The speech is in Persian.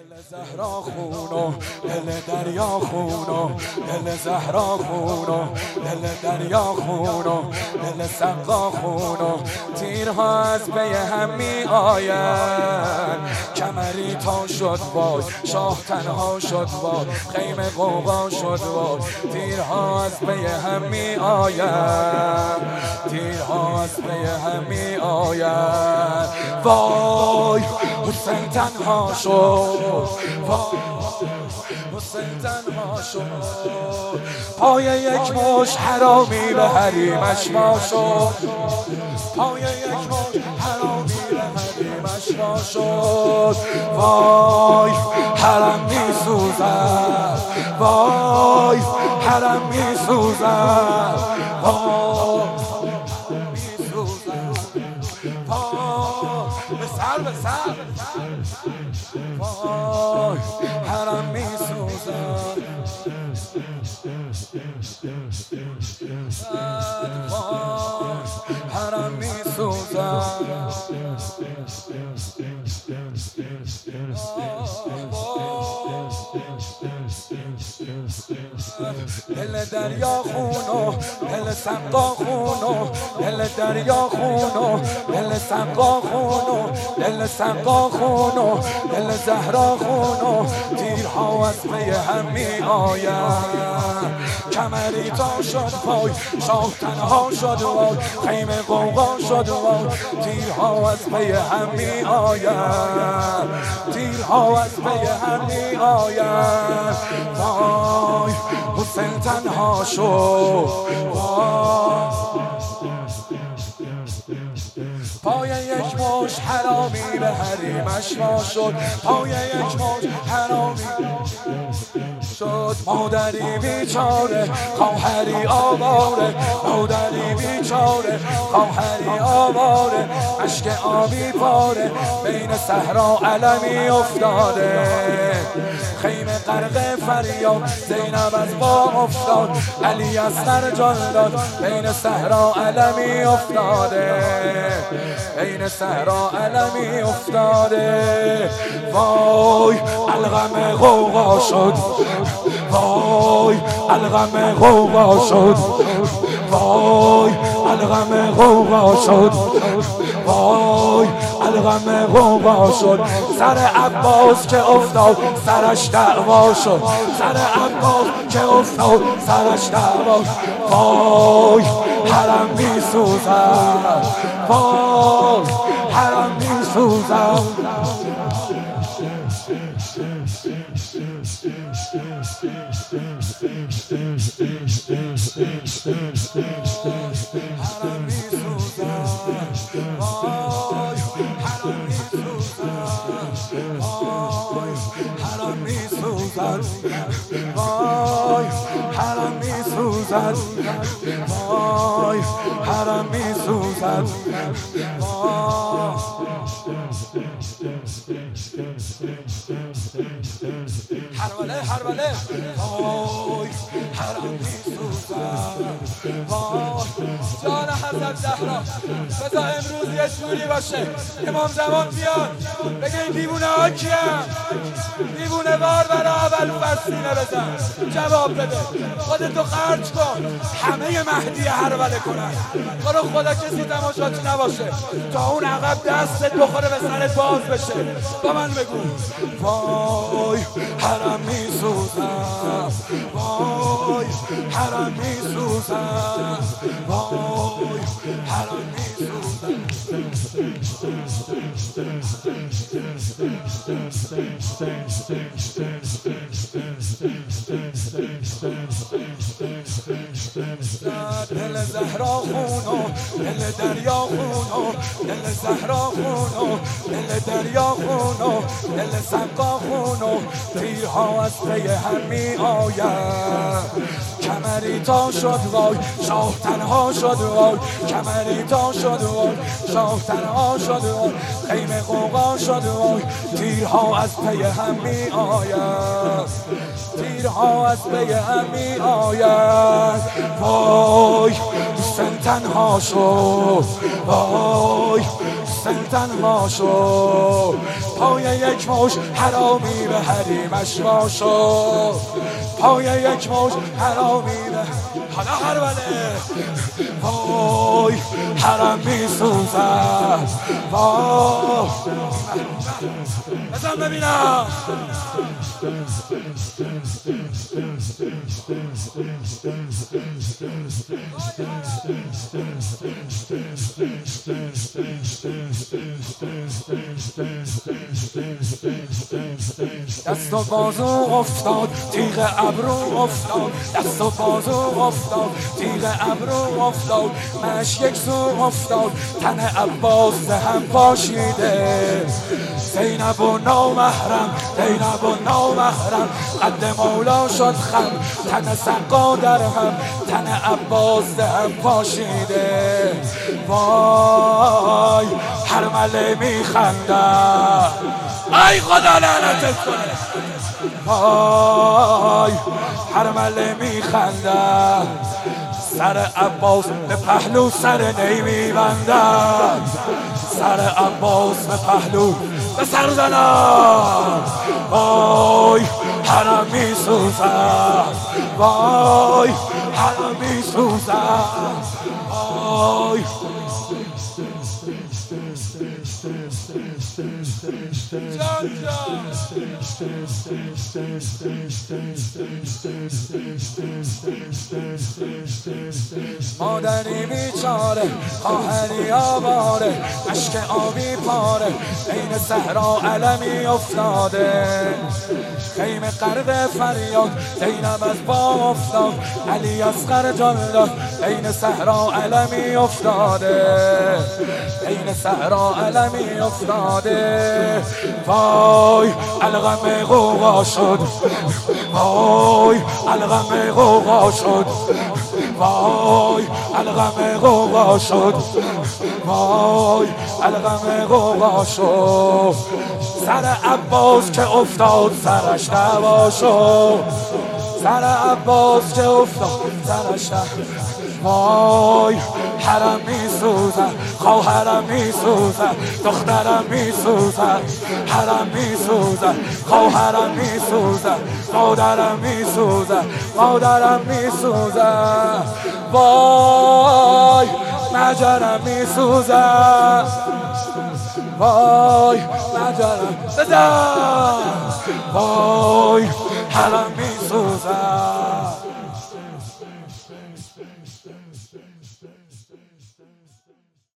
دل زهرا خونو دل دریا خونو دل زهرا خونو دل دریا خونو دل سقا خونو تیرها از پی هم می آید کمری تا شد وای شاه تنها شد وای خیمه قوقا شد وای تیرها از پی هم می آید تیرها از پی هم می آید وای حسین تنها شد حسین تنها شد پای یک مش حرامی به حریمش ما شد پای یک مش حرامی به حریمش ما شد وای حرم می سوزد وای حرم می سوزد وای می سوزد به سر به سر وای حرم می سوزد وای حرم می سوزد دل دریا خونو دل سقا خونو دل دریا خونو دل سقا خونو دل سقا خونو دل زهرا خونو تیرها از پی هم می آید کمری تا شد پای شاه تنها شد وای خیمه قوقا شد وای تیرها از پی هم می آید تیرها از پی هم می آید وای حسین تنها شد پای یک مش حرامی به حریمش ما شد پای یک مش حرامی شد مادری بیچاره خواهری آواره مادری بیچاره خواهری آواره اشک آبی پاره بین صحرا علمی افتاده خیمه غرق فریاد زینب از با افتاد علی از سر جان داد بین صحرا علمی افتاده بین صحرا علمی افتاده وای الغم غوغا شد وای الغم غوغا شد وای الغم غوغا شد وای الغم غوغا شد سر عباس که افتاد سرش دعوا شد سر عباس که افتاد سرش دعوا وای حرم می سوزد وای حرم می سوزد حرم می سوزد وای حرم می سوزد وای حرم می سوزد وای حرم می سوزد وای حرم می سوزد حربله حربله وای حرم می سوزد وای جان حضرت زهرا بذار امروز یه جوری باشه امام زمان بیاد بگه این دیوونه ها کیه دیوونه بار برای اول فسینه بزن جواب بده خودتو خرج کن همه مهدی حربله کنن برو خدا کسی تماشاچی نباشه تا اون عقب دستت بخوره به سرت باز بشه با من بگو وای حرم می سوزد وای حرم می سوزد وای حرم می دل زهرا خونو دل دریا خونو دل زهرا خونو دل دریا خونو دل سقا خونو تیرها از پی هم می آید کمری تا شد وای شاه تنها شد وای کمری تا شد وای شاه تنها شد وای خیمه قوقا شد وای تیرها از پی هم می آید تیرها از پی هم می آید وای حسین تنها شد وای حسین تنها شد پای یک موج حرامی به حریمش واشد، پای یک موج حرامی به حالا هربله. وای حرم میسوزد، وای بزن ببینم. دست و بازو افتاد تیغ ابرو افتاد، دست و بازو افتاد تیغ ابرو افتاد، مش یک سو افتاد تن عباس هم پاشیده. زینب و نامحرم، زینب و نامحرم، قد مولا شد خم، تن سقا در هم، تن عباس هم پاشیده. وای هرمله میخنده، ای خدا لعنتت کنه. وای هرمله میخنده، سر عباس به پهلو سر نی میبندد، سر عباس به پهلو به سر زنم. وای حرم میسوزد، وای حرم میسوزد، وای مادری بیچاره، خواهری آواره، اشک آبی پاره، بین صحرا علمی افتاده. خیمه غرق فریاد، زینب از پا افتاد، علی اصغر جان داد، بین صحرا علمی افتاده، بین صحرا علمی افتاده. وای الغم غوغا شد، وای الغم غوغا شد، وای الغم غوغا شد، وای الغم غوغا شد. سر عباس که افتاد سرش دعوا شد، سر عباس که افتاد سرش دعوا. وای حرم میسوزد، خواهرم میسوزد، دخترم میسوزد، حرم میسوزد، خواهرم میسوزد، مادرم میسوزد، مادرم میسوزد. وای مجرم میسوزد، وای مجرم بزن. وای حرم میسوزد،